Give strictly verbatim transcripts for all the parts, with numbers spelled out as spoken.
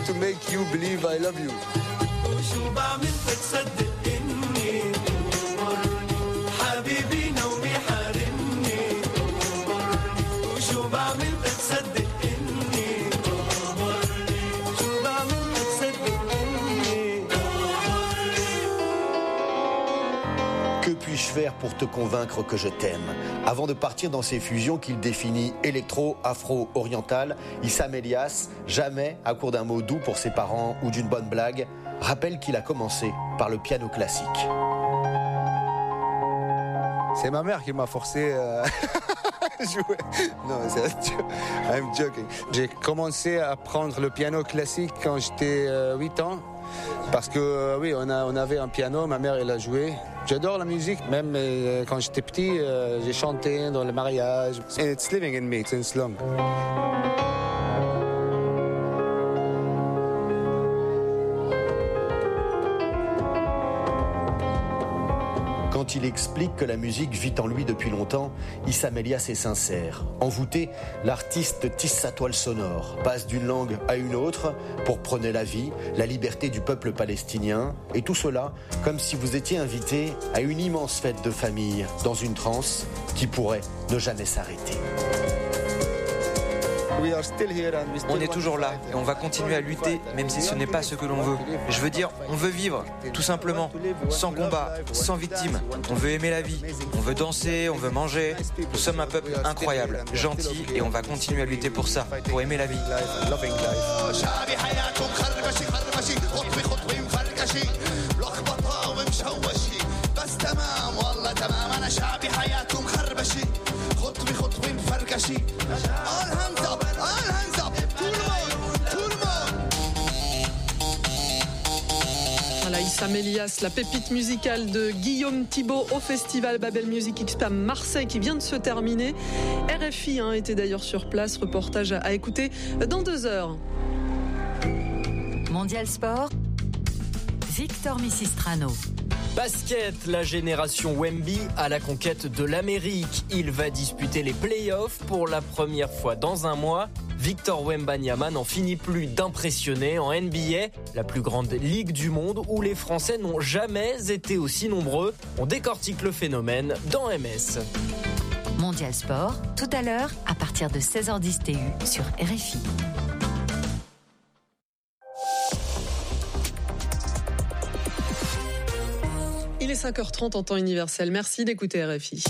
to make you believe I love you. Que puis-je faire pour te convaincre que je t'aime ? Avant de partir dans ces fusions qu'il définit électro, afro-oriental, Issam Elias, jamais à court d'un mot doux pour ses parents ou d'une bonne blague, rappelle qu'il a commencé par le piano classique. C'est ma mère qui m'a forcé à jouer. Non, c'est I'm joking. J'ai commencé à apprendre le piano classique quand j'étais euh, huit ans. Parce que euh, oui, on, a, on avait un piano, ma mère elle a joué. J'adore la musique, même euh, quand j'étais petit, euh, j'ai chanté dans le mariage. It's living in me, it's in slum. Quand il explique que la musique vit en lui depuis longtemps, Issam Elias est sincère. Envoûté, l'artiste tisse sa toile sonore, passe d'une langue à une autre pour prôner la vie, la liberté du peuple palestinien, et tout cela comme si vous étiez invité à une immense fête de famille, dans une transe qui pourrait ne jamais s'arrêter. On est toujours là et on va continuer à lutter, même si ce n'est pas ce que l'on veut. Je veux dire, on veut vivre, tout simplement, sans combat, sans victime. On veut aimer la vie, on veut danser, on veut manger. Nous sommes un peuple incroyable, gentil, et on va continuer à lutter pour ça, pour aimer la vie. Voilà, Issam Elias, la pépite musicale de Guillaume Thibault au festival Babel Music X P A Marseille qui vient de se terminer. R F I hein, était d'ailleurs sur place, reportage à, à écouter dans deux heures. Mondial Sport, Victor Misistrano. Basket, la génération Wemby à la conquête de l'Amérique. Il va disputer les playoffs pour la première fois dans un mois. Victor Wembanyama n'en finit plus d'impressionner en N B A, la plus grande ligue du monde où les Français n'ont jamais été aussi nombreux. On décortique le phénomène dans M S. Mondial Sport, tout à l'heure, à partir de seize heures dix T U sur R F I. Il est cinq heures trente en temps universel. Merci d'écouter R F I.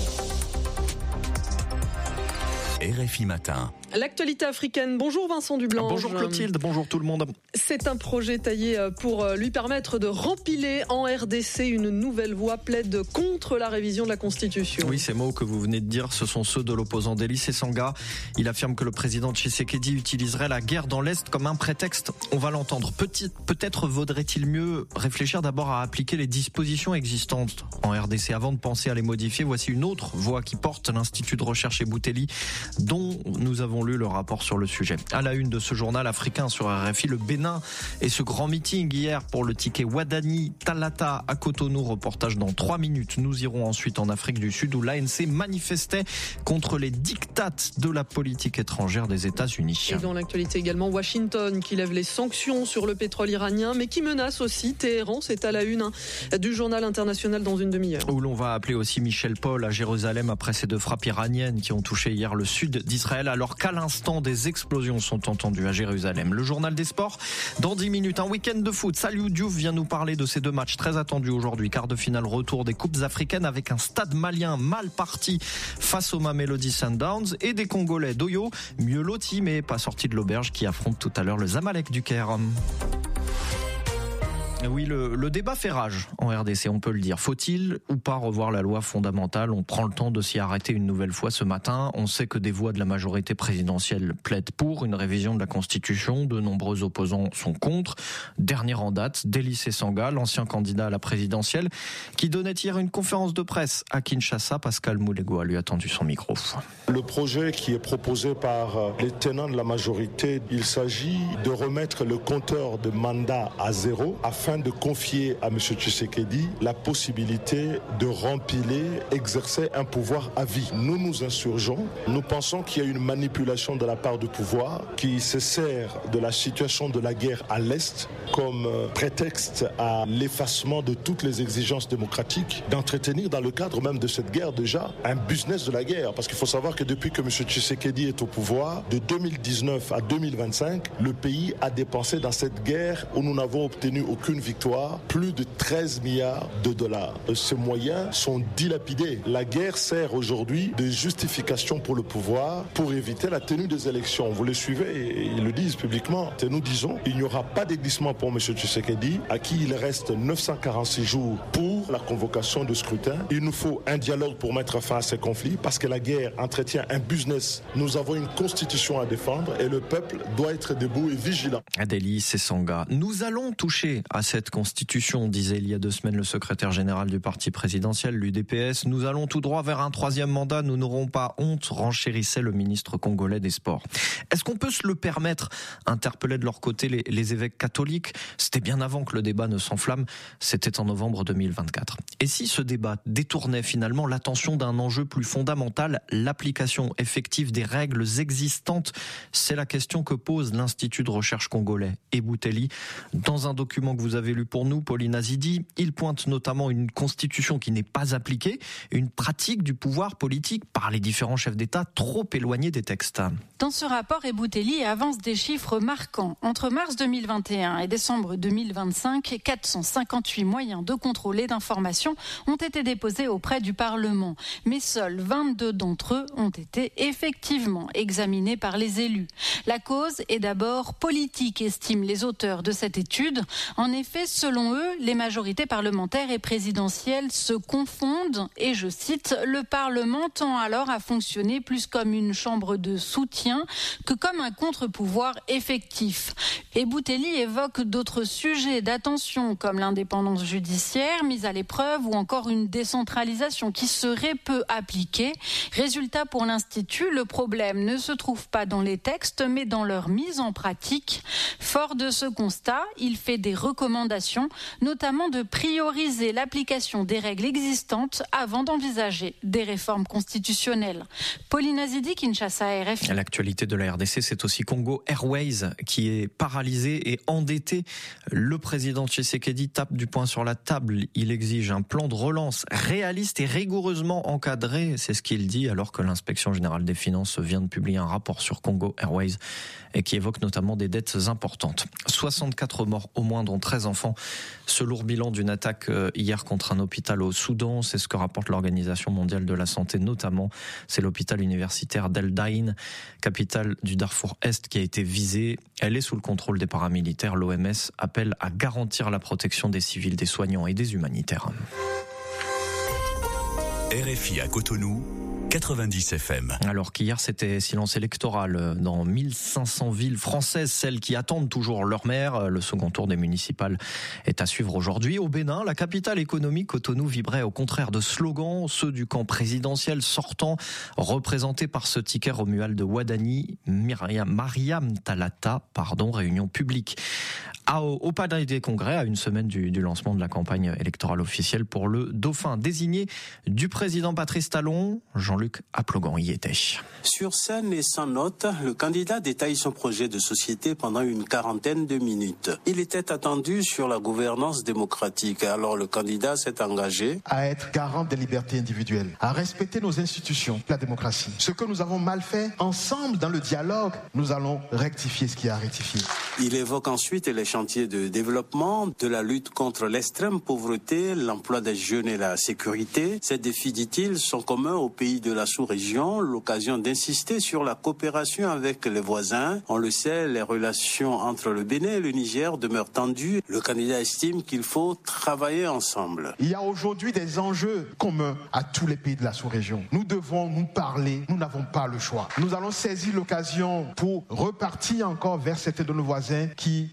R F I Matin. L'actualité africaine. Bonjour Vincent Dublanc. Bonjour Clotilde, bonjour tout le monde. C'est un projet taillé pour lui permettre de rempiler en R D C. Une nouvelle voix plaide contre la révision de la Constitution. Oui, ces mots que vous venez de dire, ce sont ceux de l'opposant Deli Sesanga. Il affirme que le président Tshisekedi utiliserait la guerre dans l'Est comme un prétexte. On va l'entendre. Petit, peut-être vaudrait-il mieux réfléchir d'abord à appliquer les dispositions existantes en R D C avant de penser à les modifier. Voici une autre voix qui porte l'Institut de recherche Ebouteli, dont nous avons lu le rapport sur le sujet. À la une de ce journal africain sur R F I, le Bénin et ce grand meeting hier pour le ticket Wadani Talata à Cotonou. Reportage dans trois minutes. Nous irons ensuite en Afrique du Sud où l'A N C manifestait contre les diktats de la politique étrangère des États-Unis. Et dans l'actualité également, Washington qui lève les sanctions sur le pétrole iranien, mais qui menace aussi Téhéran. C'est à la une hein, du journal international dans une demi-heure. Où l'on va appeler aussi Michel Paul à Jérusalem après ces deux frappes iraniennes qui ont touché hier le sud d'Israël, alors qu'à l'instant des explosions sont entendues à Jérusalem. Le journal des sports, dans dix minutes, un week-end de foot. Saliou Diouf vient nous parler de ces deux matchs très attendus aujourd'hui. Quart de finale retour des Coupes africaines avec un stade malien mal parti face au Mamelodi Sundowns et des Congolais d'Oyo, mieux lotis mais pas sortis de l'auberge, qui affrontent tout à l'heure le Zamalek du Caire. Oui, le, le débat fait rage en R D C, on peut le dire. Faut-il ou pas revoir la loi fondamentale ? On prend le temps de s'y arrêter une nouvelle fois ce matin. On sait que des voix de la majorité présidentielle plaident pour une révision de la Constitution. De nombreux opposants sont contre. Dernier en date, Deli Sesanga, l'ancien candidat à la présidentielle, qui donnait hier une conférence de presse à Kinshasa. Pascal Moulegoa lui a tendu son micro. Le projet qui est proposé par les tenants de la majorité, il s'agit de remettre le compteur de mandat à zéro afin afin de confier à M. Tshisekedi la possibilité de rempiler, exercer un pouvoir à vie. Nous nous insurgeons. Nous pensons qu'il y a une manipulation de la part du pouvoir qui se sert de la situation de la guerre à l'Est comme prétexte à l'effacement de toutes les exigences démocratiques, d'entretenir dans le cadre même de cette guerre déjà un business de la guerre. Parce qu'il faut savoir que depuis que M. Tshisekedi est au pouvoir, de deux mille dix-neuf à deux mille vingt-cinq, le pays a dépensé dans cette guerre où nous n'avons obtenu aucune victoire plus de treize milliards de dollars. Ces moyens sont dilapidés. La guerre sert aujourd'hui de justification pour le pouvoir pour éviter la tenue des élections. Vous les suivez et ils le disent publiquement. Et nous disons, il n'y aura pas déglissement pour M. Tshisekedi, à qui il reste neuf cent quarante-six jours pour la convocation de scrutin. Il nous faut un dialogue pour mettre fin à ces conflits parce que la guerre entretient un business. Nous avons une constitution à défendre et le peuple doit être debout et vigilant. Adélie Sessanga. Nous allons toucher à cette constitution, disait il y a deux semaines le secrétaire général du parti présidentiel, l'U D P S. Nous allons tout droit vers un troisième mandat. Nous n'aurons pas honte, renchérissait le ministre congolais des Sports. Est-ce qu'on peut se le permettre? Interpellaient de leur côté les, les évêques catholiques. C'était bien avant que le débat ne s'enflamme. C'était en novembre deux mille vingt-quatre. Et si ce débat détournait finalement l'attention d'un enjeu plus fondamental, l'application effective des règles existantes? C'est la question que pose l'Institut de recherche congolais Eboutelli. Dans un document que vous avez lu pour nous, Pauline Azidi, il pointe notamment une constitution qui n'est pas appliquée, une pratique du pouvoir politique par les différents chefs d'État trop éloignés des textes. Dans ce rapport, Eboutelli avance des chiffres marquants. Entre mars deux mille vingt et un et décembre deux mille vingt-cinq, quatre cent cinquante-huit moyens de contrôle et d'information ont été déposés auprès du Parlement. Mais seuls vingt-deux d'entre eux ont été effectivement examinés par les élus. La cause est d'abord politique, estiment les auteurs de cette étude. En effet, selon eux, les majorités parlementaires et présidentielles se confondent et, je cite, le Parlement tend alors à fonctionner plus comme une chambre de soutien que comme un contre-pouvoir effectif. Et Boutelli évoque d'autres sujets d'attention comme l'indépendance judiciaire mise à l'épreuve ou encore une décentralisation qui serait peu appliquée. Résultat pour l'Institut, le problème ne se trouve pas dans les textes mais dans leur mise en pratique. Fort de ce constat, il fait des recommandations, notamment de prioriser l'application des règles existantes avant d'envisager des réformes constitutionnelles. Pauline Azidi, Kinshasa, R F I. L'actualité de la R D C, c'est aussi Congo Airways qui est paralysé et endetté. Le président Tshisekedi tape du poing sur la table. Il exige un plan de relance réaliste et rigoureusement encadré. C'est ce qu'il dit alors que l'inspection générale des finances vient de publier un rapport sur Congo Airways et qui évoque notamment des dettes importantes. soixante-quatre morts au moins, dont treize enfants. Ce lourd bilan d'une attaque hier contre un hôpital au Soudan, c'est ce que rapporte l'Organisation mondiale de la santé notamment. C'est l'hôpital universitaire d'El Daïn, capitale du Darfour Est, qui a été visée. Elle est sous le contrôle des paramilitaires. L'O M S appelle à garantir la protection des civils, des soignants et des humanitaires. R F I à Cotonou, quatre-vingt-dix F M. Alors qu'hier c'était silence électoral dans mille cinq cents villes françaises, celles qui attendent toujours leur maire. Le second tour des municipales est à suivre aujourd'hui. Au Bénin, la capitale économique, Cotonou, vibrait au contraire de slogans, ceux du camp présidentiel sortant, représentés par ce ticket Romuald de Ouadani, Myriam, Mariam Talata, pardon, réunion publique. Au Palais des Congrès, à une semaine du, du lancement de la campagne électorale officielle pour le dauphin désigné du président Patrice Talon, Jean-Luc Aplogan y était. Sur scène et sans note, le candidat détaille son projet de société pendant une quarantaine de minutes. Il était attendu sur la gouvernance démocratique. Alors le candidat s'est engagé à être garant des libertés individuelles, à respecter nos institutions, la démocratie. Ce que nous avons mal fait, ensemble dans le dialogue, nous allons rectifier ce qui a rectifié. Il évoque ensuite les chantiers de développement, de la lutte contre l'extrême pauvreté, l'emploi des jeunes et la sécurité. Ces défis, dit-il, sont communs aux pays de la sous-région, l'occasion d'insister sur la coopération avec les voisins. On le sait, les relations entre le Bénin et le Niger demeurent tendues. Le candidat estime qu'il faut travailler ensemble. Il y a aujourd'hui des enjeux communs à tous les pays de la sous-région. Nous devons nous parler, nous n'avons pas le choix. Nous allons saisir l'occasion pour repartir encore vers certains de nos voisins qui peinent à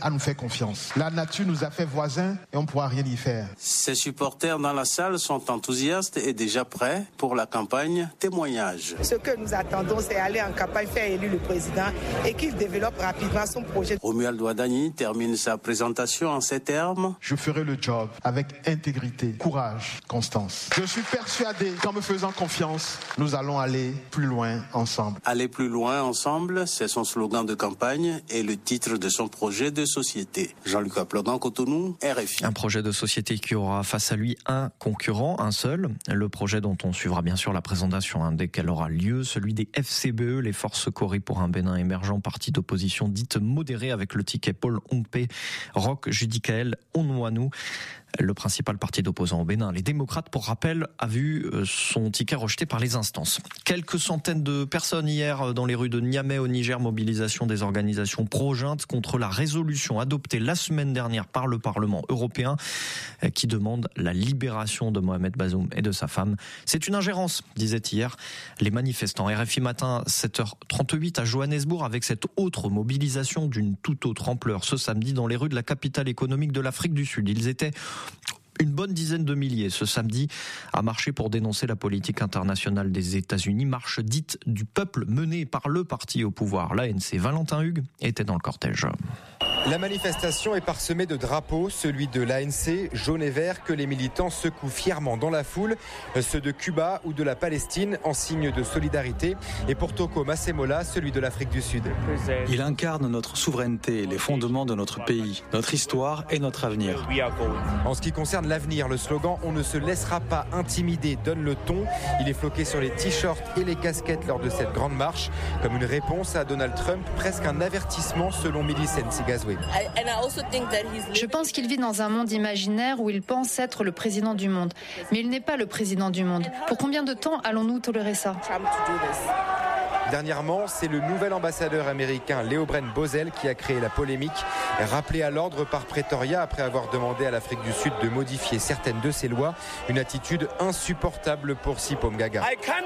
à nous faire confiance. La nature nous a fait voisins et on ne pourra rien y faire. Ces supporters dans la salle sont enthousiastes et déjà prêts pour la campagne témoignage. Ce que nous attendons, c'est aller en campagne, faire élire le président et qu'il développe rapidement son projet. Romuald Ouadani termine sa présentation en ces termes. Je ferai le job avec intégrité, courage, constance. Je suis persuadé qu'en me faisant confiance, nous allons aller plus loin ensemble. Aller plus loin ensemble, c'est son slogan de campagne et le titre de son projet de société. Jean-Luc Aplogan, Cotonou, R F I. Un projet de société qui aura face à lui un concurrent, un seul. Le projet dont on suivra bien sûr la présentation hein, dès qu'elle aura lieu, celui des F C B E, les Forces Cori pour un Bénin émergent, parti d'opposition dite modérée avec le ticket Paul Ongpe, Roch Judicaël Onouanou. Le principal parti d'opposants au Bénin, les démocrates, pour rappel, a vu son ticket rejeté par les instances. Quelques centaines de personnes hier dans les rues de Niamey au Niger, mobilisation des organisations pro-junte contre la résolution adoptée la semaine dernière par le Parlement européen qui demande la libération de Mohamed Bazoum et de sa femme. C'est une ingérence, disaient hier les manifestants. R F I matin, sept heures trente-huit à Johannesburg avec cette autre mobilisation d'une toute autre ampleur ce samedi dans les rues de la capitale économique de l'Afrique du Sud. Ils étaient une bonne dizaine de milliers ce samedi à marcher pour dénoncer la politique internationale des États-Unis, marche dite du peuple menée par le parti au pouvoir, l'A N C. Valentin Hugues était dans le cortège. La manifestation est parsemée de drapeaux, celui de l'A N C, jaune et vert, que les militants secouent fièrement dans la foule, ceux de Cuba ou de la Palestine en signe de solidarité, et pour Toko Masemola, celui de l'Afrique du Sud. Il incarne notre souveraineté, les fondements de notre pays, notre histoire et notre avenir. En ce qui concerne l'avenir, le slogan « On ne se laissera pas intimider » donne le ton. Il est floqué sur les t-shirts et les casquettes lors de cette grande marche, comme une réponse à Donald Trump, presque un avertissement selon Millicent Sigazwe. Je pense qu'il vit dans un monde imaginaire où il pense être le président du monde. Mais il n'est pas le président du monde. Pour combien de temps allons-nous tolérer ça ? Dernièrement, c'est le nouvel ambassadeur américain Leo Bren Bosel qui a créé la polémique, rappelé à l'ordre par Pretoria après avoir demandé à l'Afrique du Sud de modifier certaines de ses lois, une attitude insupportable pour Sipho Mgaga.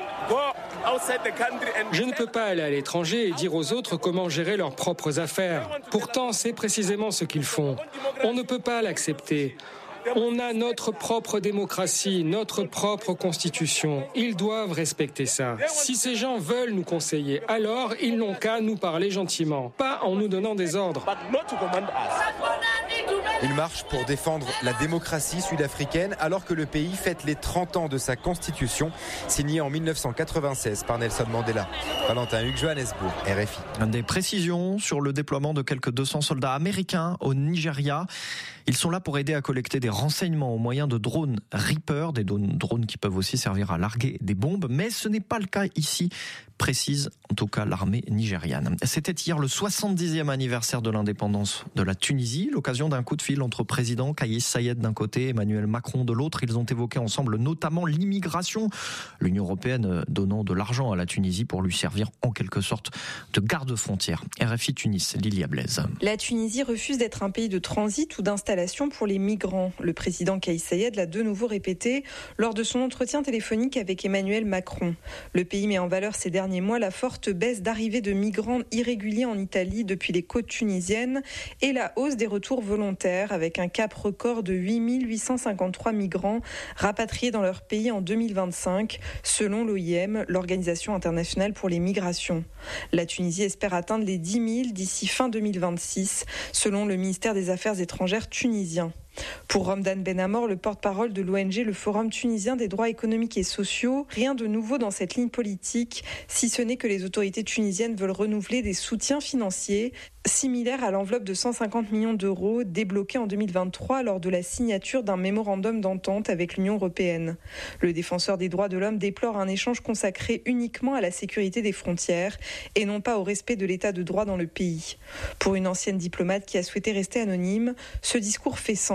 Je ne peux pas aller à l'étranger et dire aux autres comment gérer leurs propres affaires. Pourtant, c'est précisément ce qu'ils font. On ne peut pas l'accepter. On a notre propre démocratie, notre propre constitution. Ils doivent respecter ça. Si ces gens veulent nous conseiller, alors ils n'ont qu'à nous parler gentiment, pas en nous donnant des ordres. Une marche pour défendre la démocratie sud-africaine alors que le pays fête les trente ans de sa constitution, signée en mille neuf cent quatre-vingt-seize par Nelson Mandela. Valentin Hugues, Johannesburg, R F I. Des précisions sur le déploiement de quelques deux cents soldats américains au Nigeria. Ils sont là pour aider à collecter des renseignements au moyen de drones Reaper, des drones qui peuvent aussi servir à larguer des bombes, mais ce n'est pas le cas ici, précise en tout cas l'armée nigériane. C'était hier le soixante-dixième anniversaire de l'indépendance de la Tunisie, l'occasion d'un coup de fil entre président Kais Saied d'un côté, Emmanuel Macron de l'autre. Ils ont évoqué ensemble notamment l'immigration, l'Union européenne donnant de l'argent à la Tunisie pour lui servir en quelque sorte de garde-frontière. R F I Tunis, Lilia Blaise. La Tunisie refuse d'être un pays de transit ou d'installation pour les migrants. Le président Kais Saied l'a de nouveau répété lors de son entretien téléphonique avec Emmanuel Macron. Le pays met en valeur ces derniers mois la forte baisse d'arrivée de migrants irréguliers en Italie depuis les côtes tunisiennes et la hausse des retours volontaires avec un cap record de huit mille huit cent cinquante-trois migrants rapatriés dans leur pays en deux mille vingt-cinq, selon l'O I M, l'Organisation internationale pour les migrations. La Tunisie espère atteindre les dix mille d'ici fin deux mille vingt-six, selon le ministère des Affaires étrangères tunisien. Pour Ramdan Benamor, le porte-parole de l'O N G, le Forum tunisien des droits économiques et sociaux, rien de nouveau dans cette ligne politique, si ce n'est que les autorités tunisiennes veulent renouveler des soutiens financiers similaires à l'enveloppe de cent cinquante millions d'euros débloquée en deux mille vingt-trois lors de la signature d'un mémorandum d'entente avec l'Union européenne. Le défenseur des droits de l'homme déplore un échange consacré uniquement à la sécurité des frontières et non pas au respect de l'état de droit dans le pays. Pour une ancienne diplomate qui a souhaité rester anonyme, ce discours fait sens.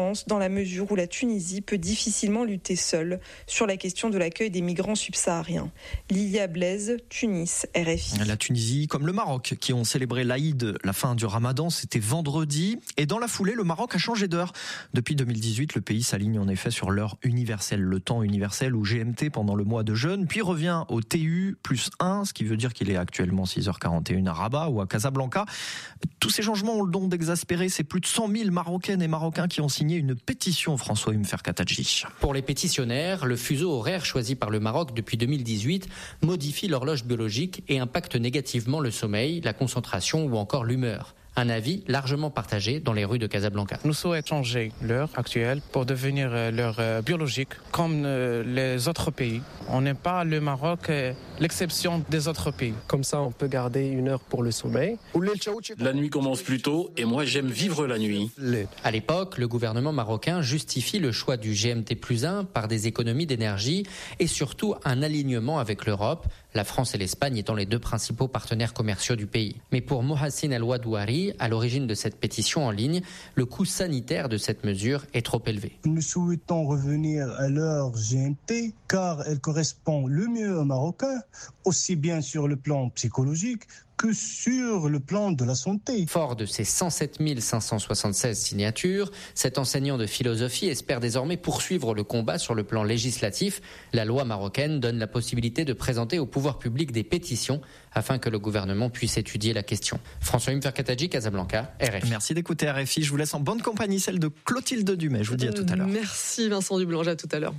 urgence dans la mesure où la Tunisie peut difficilement lutter seule sur la question de l'accueil des migrants subsahariens. Lilia Blaise, Tunis, R F I. La Tunisie, comme le Maroc, qui ont célébré l'Aïd, la fin du Ramadan, c'était vendredi. Et dans la foulée, le Maroc a changé d'heure. Depuis deux mille dix-huit, le pays s'aligne en effet sur l'heure universelle, le temps universel ou G M T pendant le mois de jeûne, puis revient au T U plus un, ce qui veut dire qu'il est actuellement six heures quarante et une à Rabat ou à Casablanca. Tous ces changements ont le don d'exaspérer ces plus de cent mille Marocaines et Marocains qui ont signé une pétition, François Umfer-Katadji. Pour les pétitionnaires, le fuseau horaire choisi par le Maroc depuis deux mille dix-huit modifie l'horloge biologique et impacte négativement le sommeil, la concentration ou encore l'humeur. Un avis largement partagé dans les rues de Casablanca. Nous souhaitons changer l'heure actuelle pour devenir l'heure biologique comme les autres pays. On n'est pas le Maroc, l'exception des autres pays. Comme ça, on peut garder une heure pour le sommeil. La nuit commence plus tôt et moi j'aime vivre la nuit. À l'époque, le gouvernement marocain justifie le choix du G M T plus un par des économies d'énergie et surtout un alignement avec l'Europe, la France et l'Espagne étant les deux principaux partenaires commerciaux du pays. Mais pour Mohassin El-Wadouari, à l'origine de cette pétition en ligne, le coût sanitaire de cette mesure est trop élevé. Nous souhaitons revenir à l'heure G M T car elle correspond le mieux aux Marocains, aussi bien sur le plan psychologique que sur le plan de la santé. Fort de ses cent sept mille cinq cent soixante-seize signatures, cet enseignant de philosophie espère désormais poursuivre le combat sur le plan législatif. La loi marocaine donne la possibilité de présenter au pouvoir public des pétitions afin que le gouvernement puisse étudier la question. François Umfer-Katadji, Casablanca, R F I. Merci d'écouter R F I. Je vous laisse en bonne compagnie, celle de Clotilde Dumais. Je vous dis à tout à l'heure. Merci Vincent Dublange, à tout à l'heure.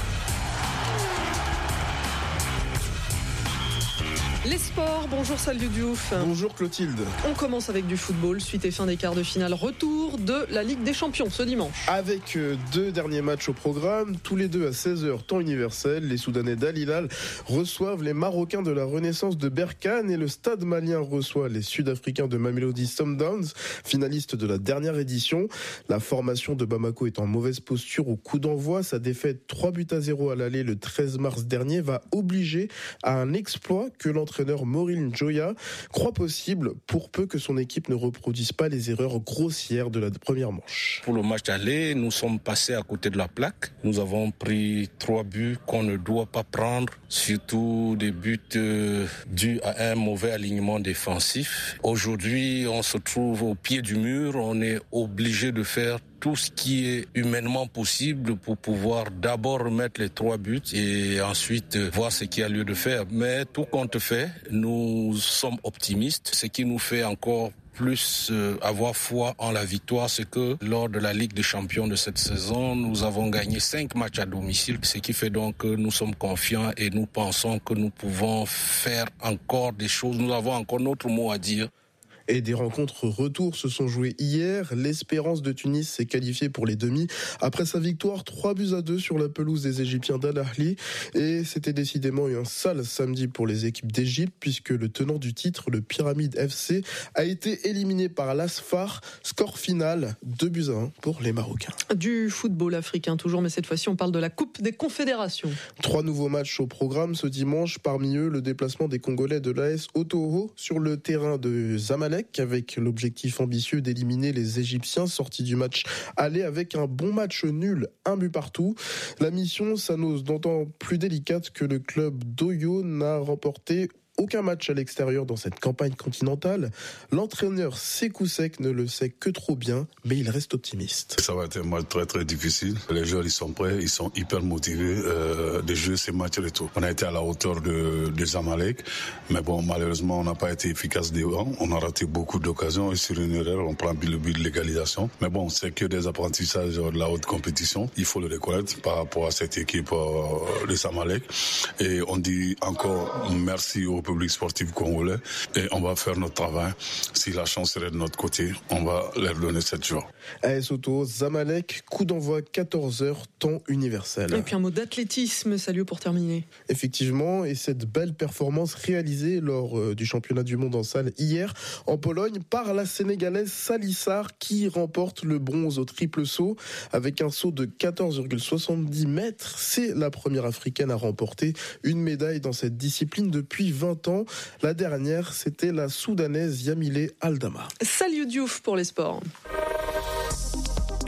Les sports, bonjour Salou Diouf. Bonjour Clotilde. On commence avec du football, suite et fin des quarts de finale, retour de la Ligue des Champions ce dimanche. Avec deux derniers matchs au programme, tous les deux à seize heures temps universel. Les Soudanais d'Al Hilal reçoivent les Marocains de la Renaissance de Berkane et le Stade malien reçoit les Sud-Africains de Mamelodi Sundowns, finalistes de la dernière édition. La formation de Bamako est en mauvaise posture au coup d'envoi. Sa défaite trois buts à zéro à l'aller le treize mars dernier va obliger à un exploit que l'entraîneur L'entraîneur Maureen Joya croit possible pour peu que son équipe ne reproduise pas les erreurs grossières de la première manche. Pour le match aller, nous sommes passés à côté de la plaque. Nous avons pris trois buts qu'on ne doit pas prendre, surtout des buts euh, dus à un mauvais alignement défensif. Aujourd'hui, on se trouve au pied du mur, on est obligé de faire tout ce qui est humainement possible pour pouvoir d'abord remettre les trois buts et ensuite voir ce qu'il y a lieu de faire. Mais tout compte fait, nous sommes optimistes. Ce qui nous fait encore plus euh, avoir foi en la victoire, c'est que lors de la Ligue des Champions de cette saison, nous avons gagné cinq matchs à domicile, ce qui fait donc que nous sommes confiants et nous pensons que nous pouvons faire encore des choses. Nous avons encore notre mot à dire. Et des rencontres retour se sont jouées hier. L'Espérance de Tunis s'est qualifiée pour les demi après sa victoire trois buts à deux sur la pelouse des Égyptiens d'Al Ahly. Et c'était décidément un sale samedi pour les équipes d'Égypte puisque le tenant du titre, le Pyramide F C, a été éliminé par l'Asfar. Score final, deux buts à un pour les Marocains. Du football africain toujours, mais cette fois-ci on parle de la Coupe des Confédérations. Trois nouveaux matchs au programme ce dimanche. Parmi eux, le déplacement des Congolais de l'A S Otoho sur le terrain de Zamalek, avec l'objectif ambitieux d'éliminer les Égyptiens sortis du match aller avec un bon match nul, un but partout. La mission s'annonce d'autant plus délicate que le club d'Oyo n'a remporté aucun match à l'extérieur dans cette campagne continentale. L'entraîneur Sékou Sek ne le sait que trop bien, mais il reste optimiste. Ça va être un match très très difficile. Les joueurs ils sont prêts, ils sont hyper motivés euh, de jouer ces matchs et tout. On a été à la hauteur de, de Zamalek, mais bon malheureusement on n'a pas été efficace devant. On a raté beaucoup d'occasions et sur une erreur on prend le but de l'égalisation. Mais bon c'est que des apprentissages de la haute compétition. Il faut le reconnaître par rapport à cette équipe euh, de Zamalek. Et on dit encore merci au public sportif congolais et on va faire notre travail. Si la chance serait de notre côté, on va leur donner cette joie. A S Auto, Zamalek, coup d'envoi quatorze heures, temps universel. Et puis un mot d'athlétisme, salut pour terminer. Effectivement, et cette belle performance réalisée lors euh, du championnat du monde en salle hier en Pologne par la Sénégalaise Salissar qui remporte le bronze au triple saut avec un saut de quatorze virgule soixante-dix mètres. C'est la première africaine à remporter une médaille dans cette discipline depuis vingt ans. La dernière, c'était la Soudanaise Yamile Aldama. Salut Diouf pour les sports.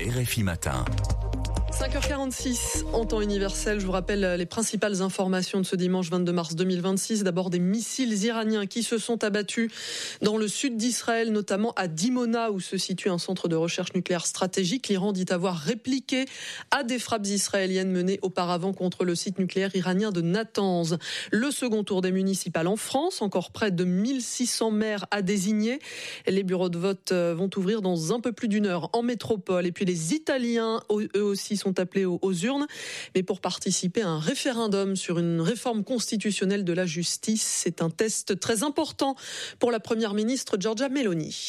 R F I Matin. cinq heures quarante-six en temps universel. Je vous rappelle les principales informations de ce dimanche vingt-deux mars deux mille vingt-six. D'abord, des missiles iraniens qui se sont abattus dans le sud d'Israël, notamment à Dimona, où se situe un centre de recherche nucléaire stratégique. L'Iran dit avoir répliqué à des frappes israéliennes menées auparavant contre le site nucléaire iranien de Natanz. Le second tour des municipales en France, encore près de mille six cents maires à désigner. Les bureaux de vote vont ouvrir dans un peu plus d'une heure en métropole. Et puis les Italiens, eux aussi, sont appelés aux urnes, mais pour participer à un référendum sur une réforme constitutionnelle de la justice. C'est un test très important pour la première ministre Giorgia Meloni.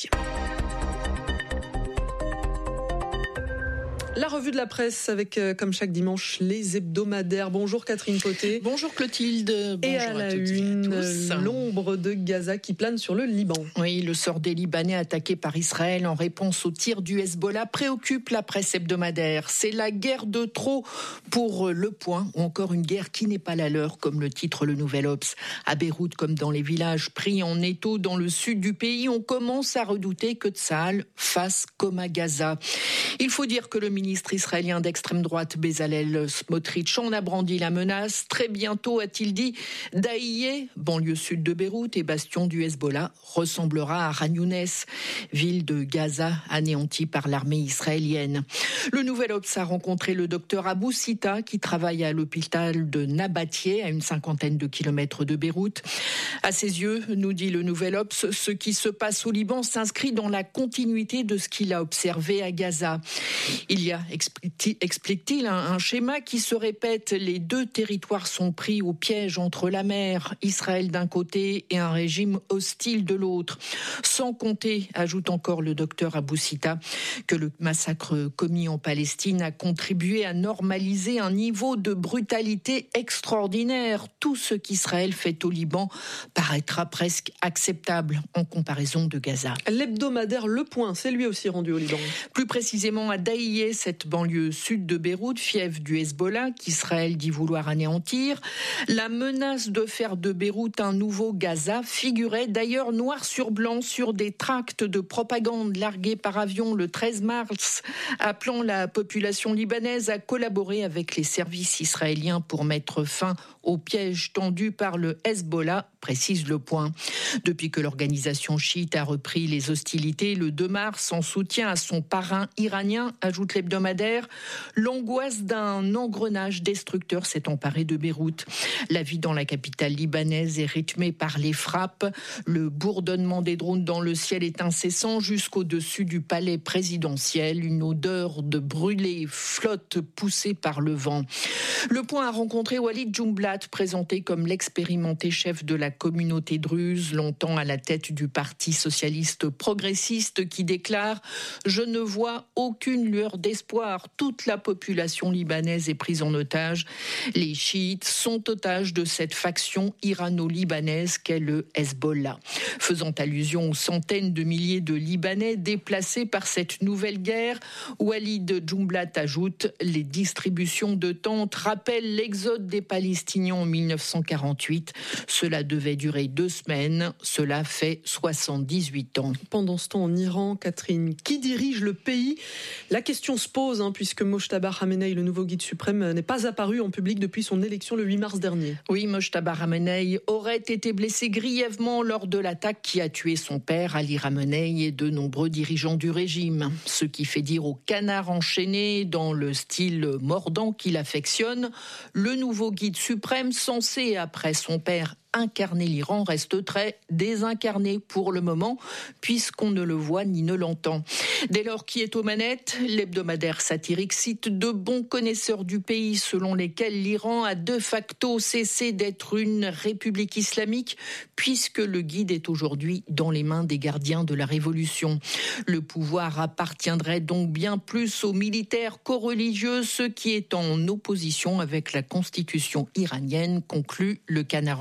La revue de la presse avec, euh, comme chaque dimanche, les hebdomadaires. Bonjour Catherine Poté. Bonjour Clotilde. Bonjour et à la à toutes une, et à tous. L'ombre de Gaza qui plane sur le Liban. Oui, le sort des Libanais attaqués par Israël en réponse aux tirs du Hezbollah préoccupe la presse hebdomadaire. C'est la guerre de trop pour Le Point, ou encore une guerre qui n'est pas la leur, comme le titre le Nouvel Obs. À Beyrouth, comme dans les villages pris en étau dans le sud du pays, on commence à redouter que Tsahal fasse comme à Gaza. Il faut dire que le ministre ministre israélien d'extrême droite Bezalel Smotrich en a brandi la menace. Très bientôt, a-t-il dit, Daïe, banlieue sud de Beyrouth et bastion du Hezbollah, ressemblera à Khan Younes, ville de Gaza anéantie par l'armée israélienne. Le Nouvel Obs a rencontré le docteur Abou Sita qui travaille à l'hôpital de Nabatieh, à une cinquantaine de kilomètres de Beyrouth. À ses yeux, nous dit le Nouvel Obs, ce qui se passe au Liban s'inscrit dans la continuité de ce qu'il a observé à Gaza. Il y a, explique-t-il, un schéma qui se répète. Les deux territoires sont pris au piège entre la mer, Israël d'un côté, et un régime hostile de l'autre. Sans compter, ajoute encore le docteur Abou Sita, que le massacre commis en Palestine a contribué à normaliser un niveau de brutalité extraordinaire. Tout ce qu'Israël fait au Liban paraîtra presque acceptable en comparaison de Gaza. L'hebdomadaire Le Point, c'est lui aussi rendu au Liban. Plus précisément à Daïe, cette banlieue sud de Beyrouth, fief du Hezbollah, qu'Israël dit vouloir anéantir. La menace de faire de Beyrouth un nouveau Gaza figurait d'ailleurs noir sur blanc sur des tracts de propagande largués par avion le treize mars, appelant la population libanaise à collaborer avec les services israéliens pour mettre fin au piège tendu par le Hezbollah, précise Le Point. Depuis que l'organisation chiite a repris les hostilités le deux mars en soutien à son parrain iranien, ajoute l'hebdomadaire, l'angoisse d'un engrenage destructeur s'est emparée de Beyrouth. La vie dans la capitale libanaise est rythmée par les frappes. Le bourdonnement des drones dans le ciel est incessant jusqu'au-dessus du palais présidentiel. Une odeur de brûlé flotte poussée par le vent. Le Point a rencontré Walid Jumblat, présenté comme l'expérimenté chef de la communauté druze, longtemps à la tête du Parti socialiste progressiste, qui déclare « Je ne vois aucune lueur d'espoir. Toute la population libanaise est prise en otage. Les chiites sont otages de cette faction irano-libanaise qu'est le Hezbollah. » Faisant allusion aux centaines de milliers de Libanais déplacés par cette nouvelle guerre, Walid Jumblat ajoute « Les distributions de tentes rappellent l'exode des Palestiniens en mille neuf cent quarante-huit. Cela devait durer deux semaines. Cela fait soixante-dix-huit ans. » Pendant ce temps, en Iran, Catherine, qui dirige le pays ? La question se pose, hein, puisque Mojtaba Khamenei, le nouveau guide suprême, n'est pas apparu en public depuis son élection le huit mars dernier. Oui, Mojtaba Khamenei aurait été blessé grièvement lors de l'attaque qui a tué son père, Ali Khamenei, et de nombreux dirigeants du régime. Ce qui fait dire au canard enchaîné, dans le style mordant qu'il affectionne, le nouveau guide suprême, censé, après son père, incarner l'Iran, reste très désincarné pour le moment, puisqu'on ne le voit ni ne l'entend. Dès lors, qui est aux manettes ? L'hebdomadaire satirique cite de bons connaisseurs du pays, selon lesquels l'Iran a de facto cessé d'être une république islamique, puisque le guide est aujourd'hui dans les mains des gardiens de la révolution. Le pouvoir appartiendrait donc bien plus aux militaires qu'aux religieux, ce qui est en opposition avec la constitution iranienne, conclut le canard enchaîné.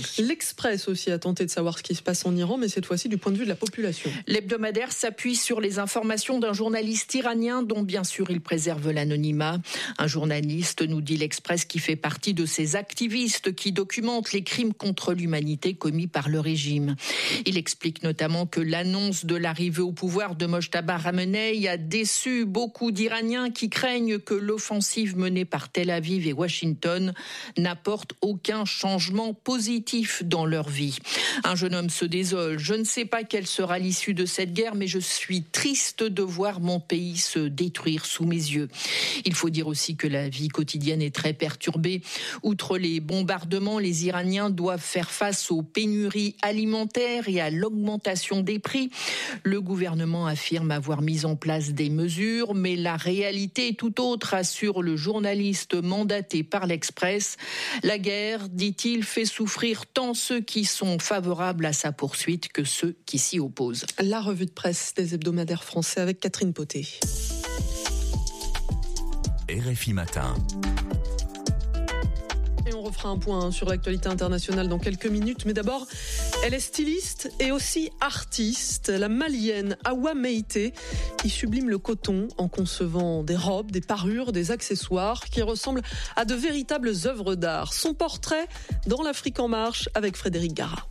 L'Express aussi a tenté de savoir ce qui se passe en Iran, mais cette fois-ci du point de vue de la population. L'hebdomadaire s'appuie sur les informations d'un journaliste iranien dont bien sûr il préserve l'anonymat. Un journaliste, nous dit l'Express, qui fait partie de ces activistes qui documentent les crimes contre l'humanité commis par le régime. Il explique notamment que l'annonce de l'arrivée au pouvoir de Mojtaba Khamenei a déçu beaucoup d'Iraniens qui craignent que l'offensive menée par Tel Aviv et Washington n'apporte aucun changement positif dans leur vie. Un jeune homme se désole. Je ne sais pas quelle sera l'issue de cette guerre, mais je suis triste de voir mon pays se détruire sous mes yeux. Il faut dire aussi que la vie quotidienne est très perturbée. Outre les bombardements, les Iraniens doivent faire face aux pénuries alimentaires et à l'augmentation des prix. Le gouvernement affirme avoir mis en place des mesures, mais la réalité est tout autre, assure le journaliste mandaté par l'Express. La guerre, dit-il, fait souffrir tant ceux qui sont favorables à sa poursuite que ceux qui s'y opposent. La revue de presse des hebdomadaires français avec Catherine Poté. R F I Matin. Et on refera un point sur l'actualité internationale dans quelques minutes. Mais d'abord, elle est styliste et aussi artiste. La malienne Awa Meïté, qui sublime le coton en concevant des robes, des parures, des accessoires qui ressemblent à de véritables œuvres d'art. Son portrait dans l'Afrique en marche avec Frédéric Gara.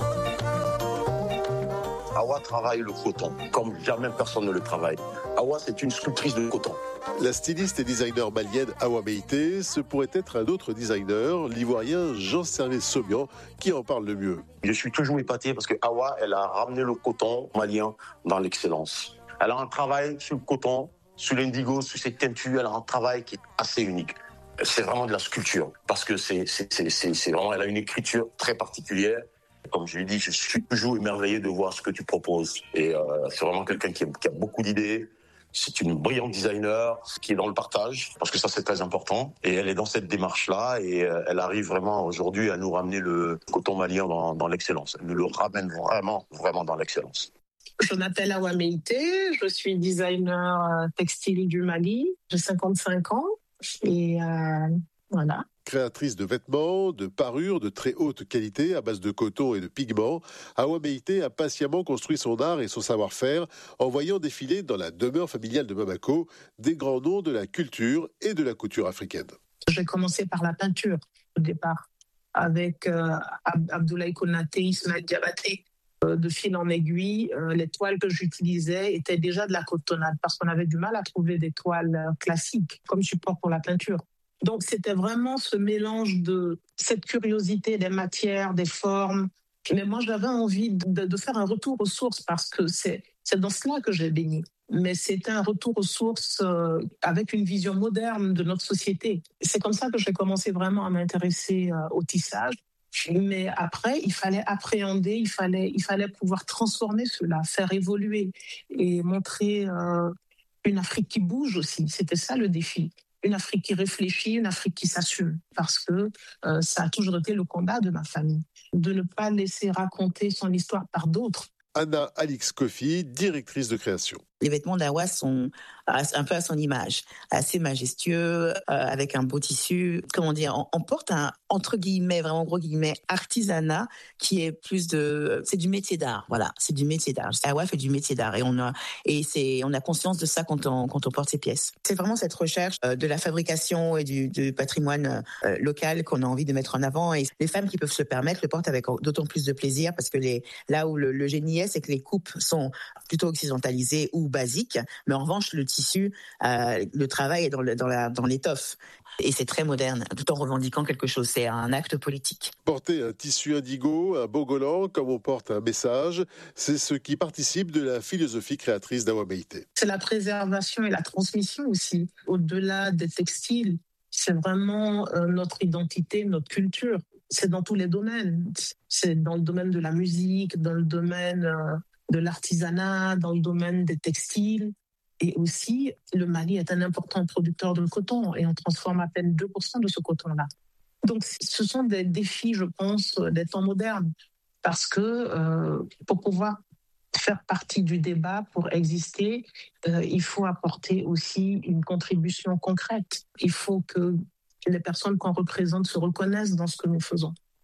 Awa travaille le coton comme jamais personne ne le travaille. Awa, c'est une sculptrice de coton. La styliste et designer malienne Awa Meïté, ce pourrait être un autre designer, l'ivoirien Jean-Servé Somian, qui en parle le mieux. Je suis toujours épaté parce que Awa, elle a ramené le coton malien dans l'excellence. Elle a un travail sur le coton, sur l'indigo, sur ses teintures, elle a un travail qui est assez unique. C'est vraiment de la sculpture parce que c'est, c'est, c'est, c'est, c'est vraiment, elle a une écriture très particulière. Comme je l'ai dit, je suis toujours émerveillé de voir ce que tu proposes. Et euh, c'est vraiment quelqu'un qui a, qui a beaucoup d'idées. C'est une brillante designer qui est dans le partage, parce que ça c'est très important. Et elle est dans cette démarche-là et euh, elle arrive vraiment aujourd'hui à nous ramener le coton malien dans, dans l'excellence. Elle nous le ramène vraiment, vraiment dans l'excellence. Je m'appelle Awa Meïté, je suis designer textile du Mali, j'ai cinquante-cinq ans et euh, voilà. Créatrice de vêtements, de parures de très haute qualité à base de coton et de pigments, Awa Meïté a patiemment construit son art et son savoir-faire en voyant défiler dans la demeure familiale de Bamako des grands noms de la culture et de la couture africaine. J'ai commencé par la peinture au départ, avec euh, Abdoulaye Konaté, Ismaël Diabaté. Euh, de fil en aiguille, euh, les toiles que j'utilisais étaient déjà de la cotonnade parce qu'on avait du mal à trouver des toiles euh, classiques comme support pour la peinture. Donc, c'était vraiment ce mélange de cette curiosité des matières, des formes. Mais moi, j'avais envie de, de faire un retour aux sources parce que c'est, c'est dans cela que j'ai baigné. Mais c'était un retour aux sources euh, avec une vision moderne de notre société. C'est comme ça que j'ai commencé vraiment à m'intéresser euh, au tissage. Mais après, il fallait appréhender, il fallait, il fallait pouvoir transformer cela, faire évoluer et montrer euh, une Afrique qui bouge aussi. C'était ça le défi. Une Afrique qui réfléchit, une Afrique qui s'assume. Parce que euh, ça a toujours été le combat de ma famille, de ne pas laisser raconter son histoire par d'autres. Anna Alix Kofi, directrice de création. Les vêtements d'Awa sont un peu à son image, assez majestueux, euh, avec un beau tissu. Comment dire, on, on porte un, entre guillemets, vraiment gros guillemets, artisanat, qui est plus de, c'est du métier d'art, voilà, c'est du métier d'art. Awa fait du métier d'art et on a, et c'est, on a conscience de ça quand on, quand on porte ces pièces. C'est vraiment cette recherche euh, de la fabrication et du, du patrimoine euh, local qu'on a envie de mettre en avant. Et les femmes qui peuvent se le permettre le portent avec d'autant plus de plaisir parce que les, là où le, le génie est, c'est que les coupes sont plutôt occidentalisées ou basique, mais en revanche le tissu, euh, le travail est dans, le, dans, la, dans l'étoffe et c'est très moderne, tout en revendiquant quelque chose. C'est un acte politique. Porter un tissu indigo, un bogolan, comme on porte un message, c'est ce qui participe de la philosophie créatrice d'Awa Meïté. C'est la préservation et la transmission aussi. Au-delà des textiles, c'est vraiment euh, notre identité, notre culture. C'est dans tous les domaines. C'est dans le domaine de la musique, dans le domaine euh, de l'artisanat, dans le domaine des textiles. Et aussi, le Mali est un important producteur de coton et on transforme à peine deux pour cent de ce coton-là. Donc, ce sont des défis, je pense, des temps modernes. Parce que euh, pour pouvoir faire partie du débat, pour exister, euh, il faut apporter aussi une contribution concrète. Il faut que les personnes qu'on représente se reconnaissent dans ce que nous faisons.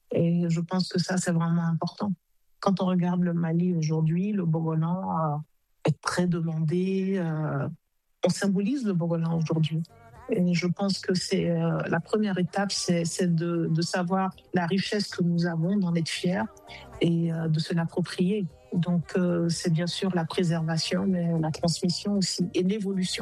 Et je pense que ça, c'est vraiment important. Quand on regarde le Mali aujourd'hui, le Bogolan euh, est très demandé. Euh, on symbolise le Bogolan aujourd'hui. Et je pense que c'est euh, la première étape, c'est, c'est de, de savoir la richesse que nous avons, d'en être fiers et euh, de se l'approprier. Donc, euh, c'est bien sûr la préservation, mais la transmission aussi et l'évolution.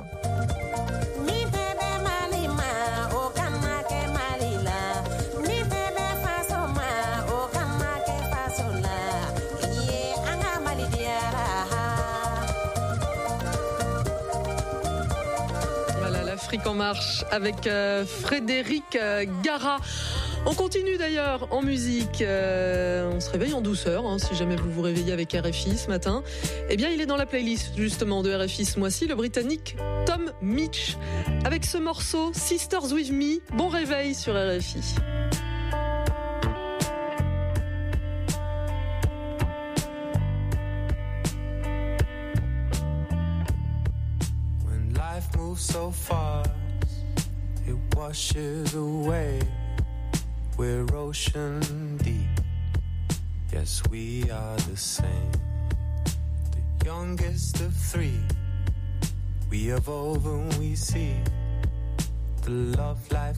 Afrique en marche avec euh, Frédéric euh, Gara. On continue d'ailleurs en musique. Euh, on se réveille en douceur, hein, si jamais vous vous réveillez avec R F I ce matin. Eh bien, il est dans la playlist justement de R F I ce mois-ci, le Britannique Tom Mitch, avec ce morceau Sisters With Me. Bon réveil sur R F I. So fast, it washes away. We're ocean deep. Yes, we are the same. The youngest of three. We evolve and we see the love life.